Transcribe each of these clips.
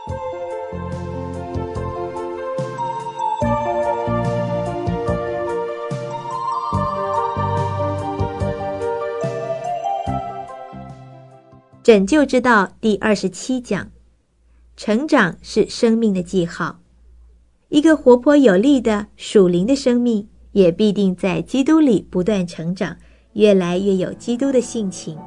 拯救之道第27讲，成长是生命的记号。一个活泼有力的属灵的生命，也必定在基督里不断成长，越来越有基督的性情。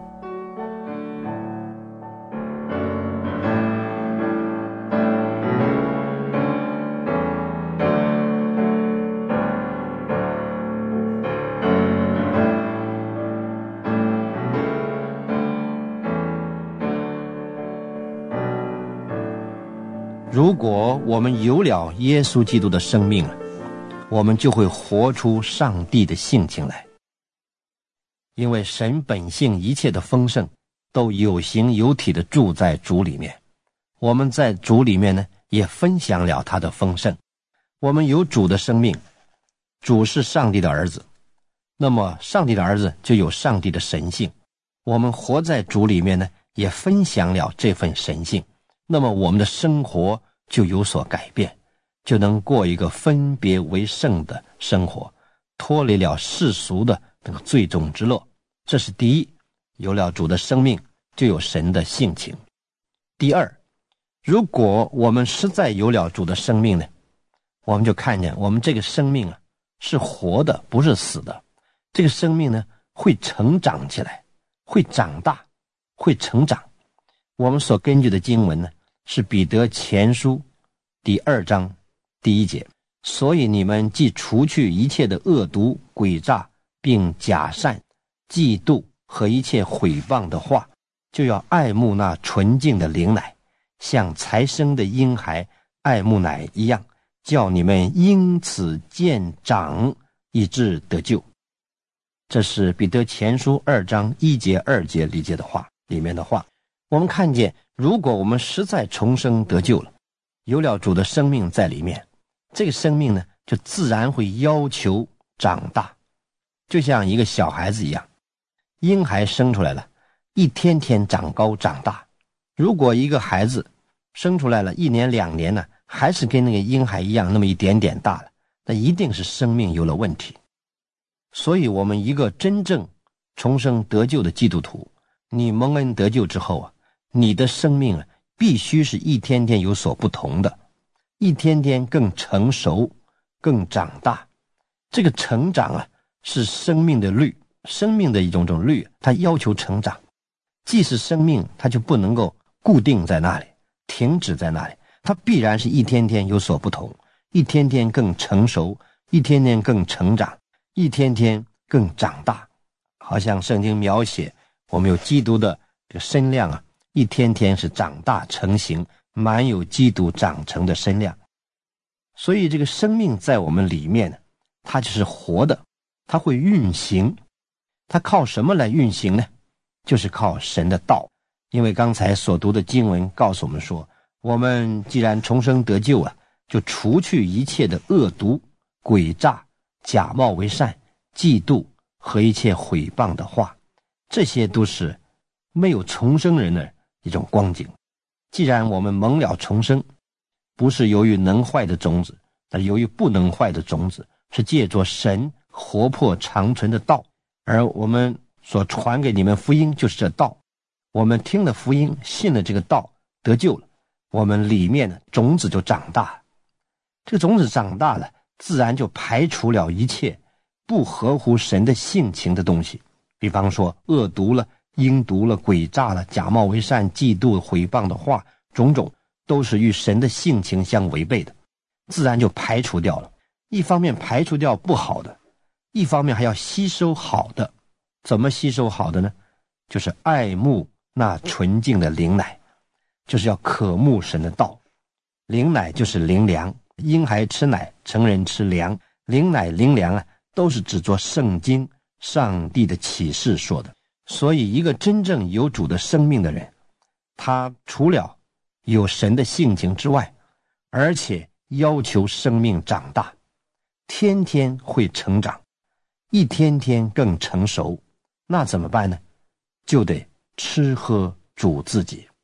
如果我们有了耶稣基督的生命了，我们就会活出上帝的性情来。因为神本性一切的丰盛都有形有体的住在主里面，我们在主里面呢也分享了他的丰盛。我们有主的生命，主是上帝的儿子，那么上帝的儿子就有上帝的神性，我们活在主里面呢也分享了这份神性，那么我们的生活就有所改变，就能过一个分别为圣的生活，脱离了世俗的那个最终之乐。这是第一，有了主的生命就有神的性情。第二，如果我们实在有了主的生命呢，我们就看见我们这个生命啊是活的，不是死的。这个生命呢会成长起来，会长大，会成长。我们所根据的经文呢是彼得前书第2章第1节，所以你们既除去一切的恶毒、诡诈，并假善、嫉妒和一切毁谤的话，就要爱慕那纯净的灵奶，像才生的婴孩爱慕奶一样，叫你们因此渐长，以致得救。这是彼得前书2章1节2节里面的话。我们看见，如果我们实在重生得救了，有了主的生命在里面，这个生命呢就自然会要求长大，就像一个小孩子一样，婴孩生出来了，一天天长高长大。如果一个孩子生出来了1年2年呢，还是跟那个婴孩一样那么一点点大了，那一定是生命有了问题。所以我们一个真正重生得救的基督徒，你蒙恩得救之后啊，你的生命啊必须是一天天有所不同的，一天天更成熟，更长大。这个成长啊是生命的律，生命的一种律，它要求成长。既是生命，它就不能够固定在那里，停止在那里，它必然是一天天有所不同，一天天更成熟，一天天更成长，一天天更长大。好像圣经描写我们有基督的这个身量啊，一天天是长大成型，满有基督长成的身量。所以这个生命在我们里面呢，它就是活的，它会运行。它靠什么来运行呢？就是靠神的道。因为刚才所读的经文告诉我们说，我们既然重生得救啊，就除去一切的恶毒、诡诈、假冒为善、嫉妒和一切毁谤的话，这些都是没有重生人的一种光景。既然我们蒙了重生，不是由于能坏的种子，但由于不能坏的种子，是借着神活泼长存的道。而我们所传给你们福音就是这道，我们听了福音，信了这个道，得救了，我们里面的种子就长大了。这个种子长大了，自然就排除了一切不合乎神的性情的东西，比方说恶毒了、阴毒了、诡诈了、假冒为善、嫉妒毁谤的话，种种都是与神的性情相违背的，自然就排除掉了。一方面排除掉不好的，一方面还要吸收好的。怎么吸收好的呢？就是爱慕那纯净的灵奶，就是要渴慕神的道。灵奶就是灵粮，婴孩吃奶，成人吃粮。灵奶灵粮啊，都是指着圣经上帝的启示说的。所以一个真正有主的生命的人，他除了有神的性情之外，而且要求生命长大，天天会成长，一天天更成熟。那怎么办呢？就得吃喝主自己。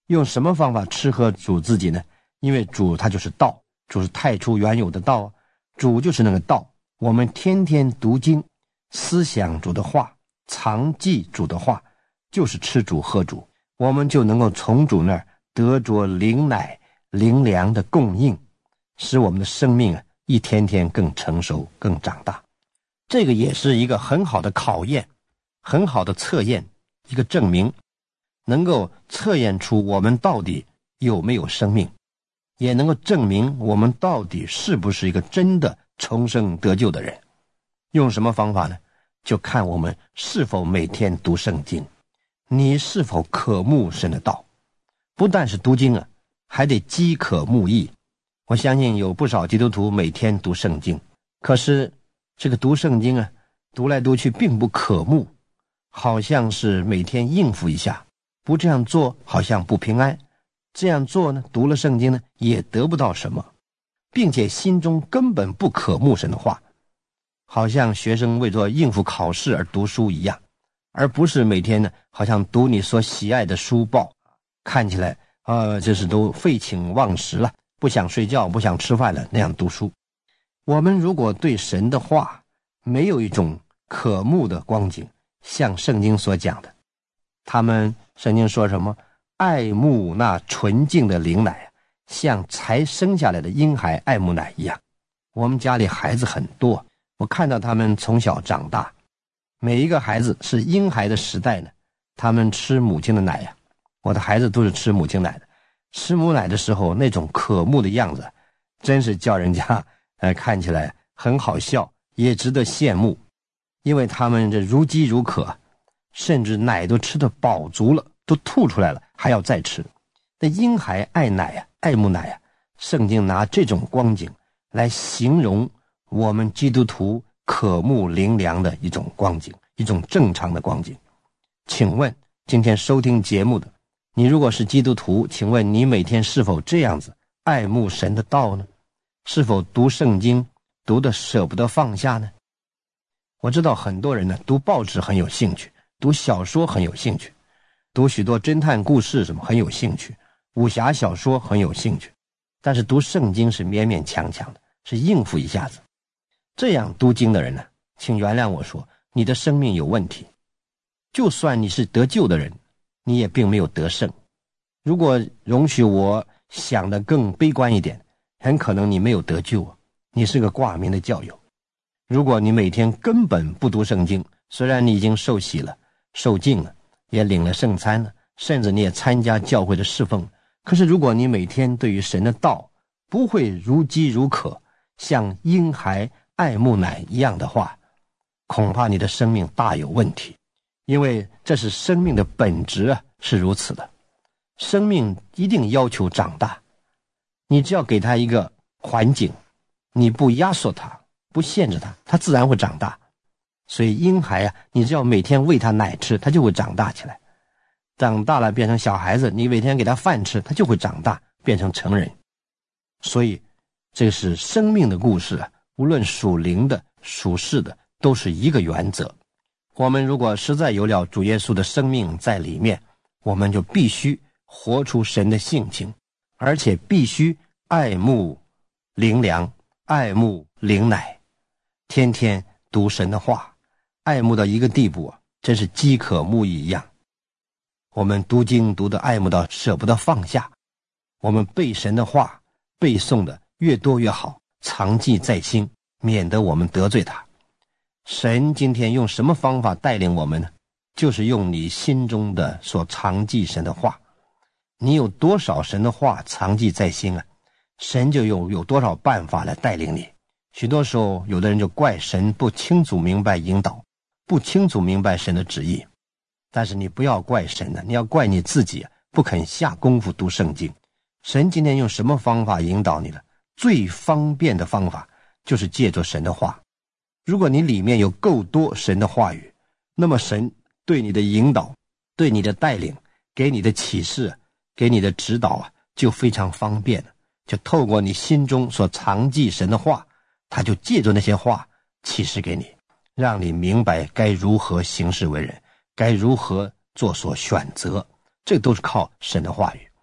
用什么方法吃喝主自己呢？因为主他就是道，主是太初原有的道，主就是那个道。我们天天读经，思想主的话，常记主的话，就是吃主喝主，我们就能够从主那儿得着灵奶灵粮的供应，使我们的生命一天天更成熟更长大。这个也是一个很好的考验，很好的测验，一个证明，能够测验出我们到底有没有生命，也能够证明我们到底是不是一个真的重生得救的人。用什么方法呢？就看我们是否每天读圣经，你是否渴慕神的道。不但是读经还得饥渴慕义。我相信有不少基督徒每天读圣经，可是这个读圣经读来读去并不渴慕，好像是每天应付一下，不这样做好像不平安，这样做呢，读了圣经呢也得不到什么，并且心中根本不渴慕神的话，好像学生为着应付考试而读书一样，而不是每天呢好像读你所喜爱的书报，看起来这是都废寝忘食了，不想睡觉不想吃饭了那样读书。我们如果对神的话没有一种渴慕的光景，像圣经所讲的，圣经说什么？爱慕那纯净的灵奶，像才生下来的婴孩爱慕奶一样。我们家里孩子很多，我看到他们从小长大，每一个孩子是婴孩的时代呢，他们吃母亲的奶我的孩子都是吃母亲奶的，吃母奶的时候那种渴慕的样子，真是叫人家看起来很好笑，也值得羡慕。因为他们这如饥如渴，甚至奶都吃得饱足了，都吐出来了还要再吃。那婴孩爱奶爱慕奶圣经拿这种光景来形容我们基督徒渴慕灵粮的一种光景，一种正常的光景。请问今天收听节目的你，如果是基督徒，请问你每天是否这样子爱慕神的道呢？是否读圣经读得舍不得放下呢？我知道很多人呢读报纸很有兴趣，读小说很有兴趣，读许多侦探故事什么很有兴趣，武侠小说很有兴趣，但是读圣经是勉勉强强的，是应付一下子。这样读经的人呢，请原谅我说，你的生命有问题。就算你是得救的人，你也并没有得胜。如果容许我想得更悲观一点，很可能你没有得救你是个挂名的教友。如果你每天根本不读圣经，虽然你已经受洗了受浸了，也领了圣餐了，甚至你也参加教会的侍奉，可是如果你每天对于神的道不会如饥如渴，像婴孩爱慕奶一样的话，恐怕你的生命大有问题。因为这是生命的本质是如此的。生命一定要求长大，你只要给他一个环境，你不压缩他不限制他，他自然会长大。所以婴孩你只要每天喂他奶吃，他就会长大起来。长大了变成小孩子，你每天给他饭吃，他就会长大变成成人。所以这是生命的故事无论属灵的属世的都是一个原则。我们如果实在有了主耶稣的生命在里面，我们就必须活出神的性情，而且必须爱慕灵粮，爱慕灵奶，天天读神的话，爱慕到一个地步真是饥渴慕义一样。我们读经读得爱慕到舍不得放下，我们背神的话背诵的越多越好，常记在心，免得我们得罪他。神今天用什么方法带领我们呢？就是用你心中的所常记神的话。你有多少神的话常记在心神就有多少办法来带领你。许多时候有的人就怪神不清楚明白引导，不清楚明白神的旨意。但是你不要怪神你要怪你自己不肯下功夫读圣经。神今天用什么方法引导你了？最方便的方法就是借着神的话。如果你里面有够多神的话语，那么神对你的引导，对你的带领，给你的启示，给你的指导就非常方便了。就透过你心中所常记神的话，他就借着那些话启示给你，让你明白该如何行事为人，该如何做所选择。这都是靠神的话语。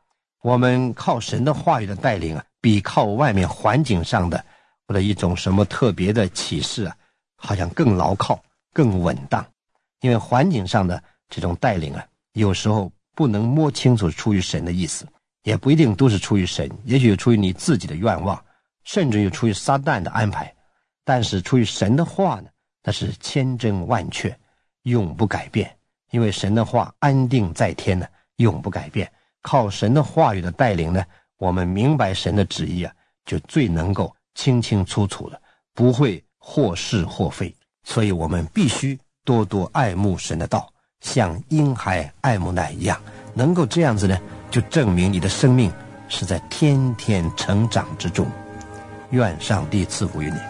我们靠神的话语的带领比靠外面环境上的或者一种什么特别的启示好像更牢靠更稳当。因为环境上的这种带领有时候不能摸清楚出于神的意思，也不一定都是出于神，也许出于你自己的愿望，甚至于出于撒旦的安排。但是出于神的话呢，那是千真万确，永不改变。因为神的话安定在天呢，永不改变。靠神的话语的带领呢，我们明白神的旨意就最能够清清楚楚了，不会或是或非。所以我们必须多多爱慕神的道，像婴孩爱慕奶一样。能够这样子呢，就证明你的生命是在天天成长之中。愿上帝赐福于你。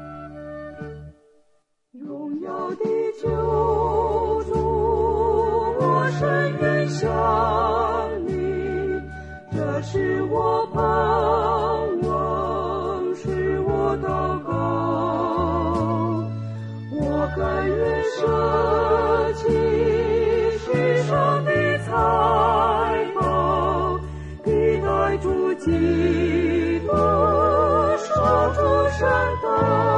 荣耀的救主，我深愿向你，这是我盼望，是我祷告。我甘愿舍弃世上的财宝，替代主基督受主圣道。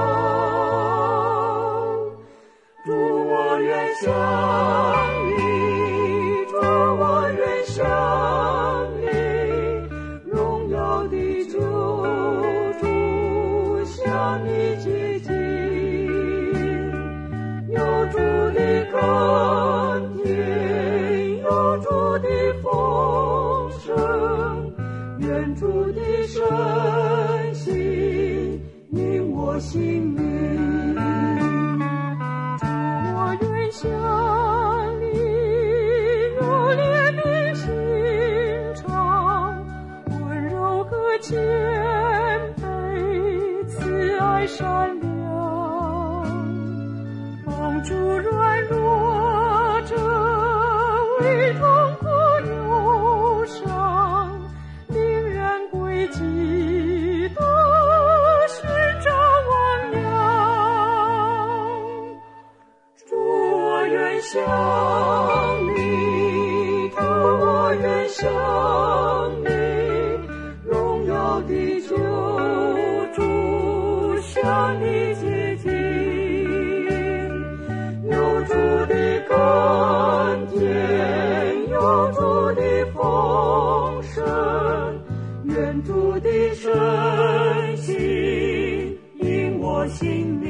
主，我愿向你，主，我愿向你，荣耀的救主向你接近。有主的甘甜，有主的丰盛，愿主的圣心引我心灵。主，我愿向你如怜悯心肠，温柔和谦卑，慈爱善良，帮助软弱者，为痛苦忧伤，令人归基督，寻找王娘。主，我愿向你，主，我愿向你，荣耀的救主向你接近。有主的甘甜，有主的丰盛，愿主的圣心引我心灵。